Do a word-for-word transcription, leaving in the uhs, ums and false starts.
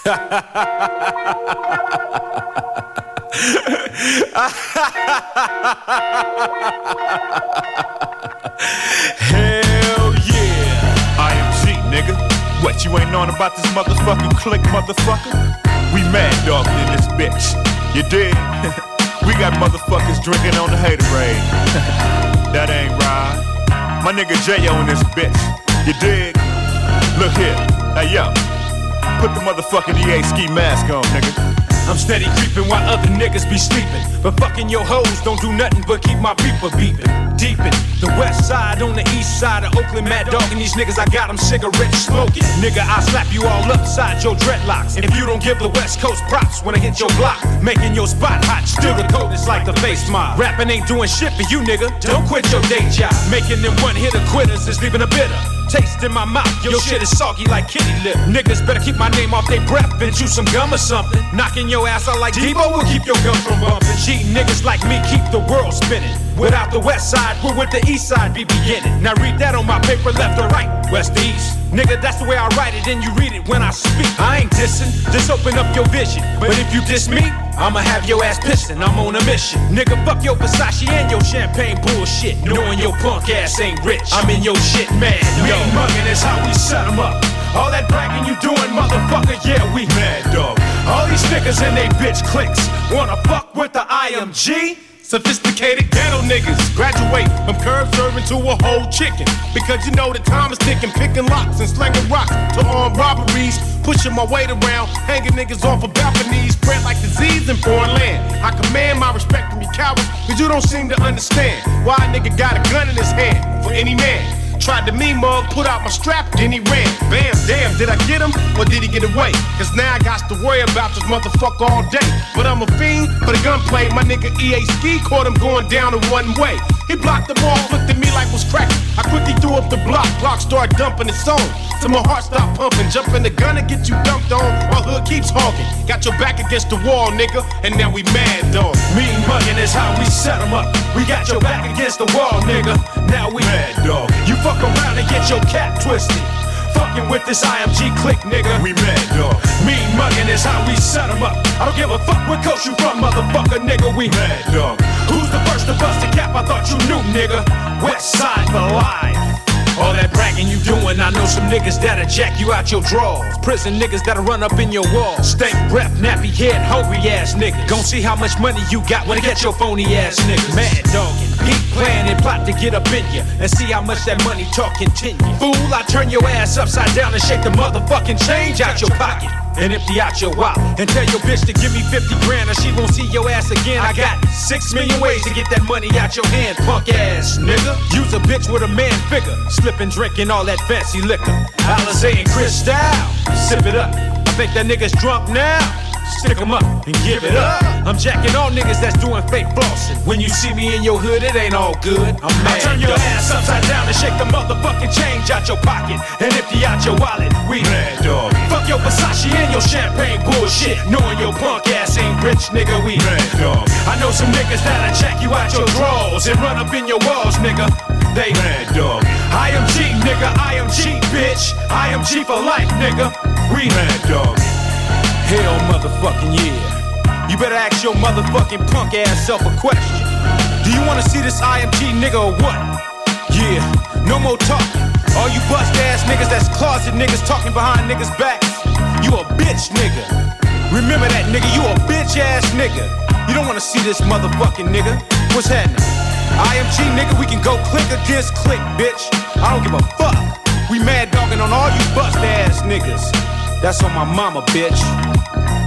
Hell yeah. I M G, nigga. What, you ain't knowing about this motherfucking click, motherfucker? We mad dogging in this bitch. You dig? We got motherfuckers drinking on the haterade. That ain't right. My nigga J-O in this bitch. You dig? Look here. Hey, yo. Put the motherfucking E A ski mask on, nigga. I'm steady creeping while other niggas be sleeping. But fucking your hoes don't do nothing but keep my beeper beeping. Deepin', the west side on the east side of Oakland, mad dog and these niggas, I got them cigarette smoking. Nigga, I slap you all upside your dreadlocks if you don't give the west coast props when I hit your block. Making your spot hot, still the coldest like the face mob. Rapping ain't doing shit for you, nigga, don't quit your day job. Making them one-hitter quitters is leaving a bitter taste in my mouth, your shit is soggy like kitty lip. Niggas better keep my name off their breath and chew some gum or something. Knocking your ass out like Debo will keep your gum from bumping. Cheating niggas like me keep the world spinning. Without the west side, where would the east side be beginning? Now read that on my paper, left or right, west to east. Nigga, that's the way I write it and you read it when I speak. I ain't dissing, just open up your vision. But if you diss me, I'ma have your ass pissing, I'm on a mission. Nigga, fuck your Versace and your champagne bullshit. Knowing your punk ass ain't rich, I'm in your shit, man. Yo, mugging is how we set 'em up. All that bragging you doing, motherfucker, yeah, we mad, dog. All these niggas and they bitch clicks wanna fuck with the I M G? Sophisticated ghetto niggas graduate from curb serving to a whole chicken. Because you know the time is ticking, picking locks and slinging rocks to armed robberies. Pushing my weight around, hanging niggas off of balconies. Spread like disease in foreign land. I command my respect from you cowards, cause you don't seem to understand why a nigga got a gun in his hand for any man. Tried to me mug, put out my strap, then he ran. Bam, damn, did I get him or did he get away? Cause now I got to worry about this motherfucker all day. But I'm a fiend for the gunplay. My nigga E A Ski caught him going down in one way. He blocked the ball, looked at me like was cracking. I quickly threw up the block, block started dumping its song. Till my heart stopped pumping, jump in the gun and get you dumped on. My hood keeps honking, got your back against the wall, nigga, and now we mad, dog. Mean mugging is how we set 'em up. We got your back against the wall, nigga, now we mad, dog. You fuck around and get your cap twisted. Fucking with this I M G click, nigga, we mad, dog. Mean mugging is how we set 'em up. I don't give a fuck what coast you from, motherfucker, nigga, we mad, dog. Who's the first to bust a cap? I thought you knew, nigga. West side for life. All that bragging you doing, I know some niggas that'll jack you out your drawers. Prison niggas that'll run up in your walls. Stank breath, nappy head, hungry ass niggas. Gon' see how much money you got when I get your phony ass niggas. Mad dogging, keep playing and plot to get up in ya and see how much that money talk continue. Fool, I turn your ass upside down and shake the motherfucking change out your pocket. And empty out your wallet and tell your bitch to give me fifty grand or she won't see your ass again. I got six million ways to get that money out your hand, punk ass nigga. Use a bitch with a man figure, slipping, drinking all that fancy liquor. Alizé and Cristal, sip it up. I think that nigga's drunk now. Stick 'em up and give it up. I'm jacking all niggas that's doing fake flossing. When you see me in your hood, it ain't all good. I'm mad. I turn your dog. Ass upside down and shake the motherfucking change out your pocket and empty out your wallet. We mad, dog. Fuck your Versace and your champagne bullshit. Knowing your punk ass ain't rich, nigga. We mad, dog. I know some niggas that'll check you out your drawers and run up in your walls, nigga. They mad, dog. I M G, nigga. I M G, bitch. I M G for life, nigga. We mad, dog. Hell motherfucking yeah. You better ask your motherfucking punk ass self a question. Do you wanna see this I M G nigga or what? Yeah, no more talking. All you bust ass niggas that's closet niggas talking behind niggas' backs. You a bitch nigga. Remember that nigga, you a bitch ass nigga. You don't wanna see this motherfucking nigga. What's happening? I M G nigga, we can go click against click, bitch. I don't give a fuck. We mad dogging on all you bust ass niggas. That's on my mama, bitch.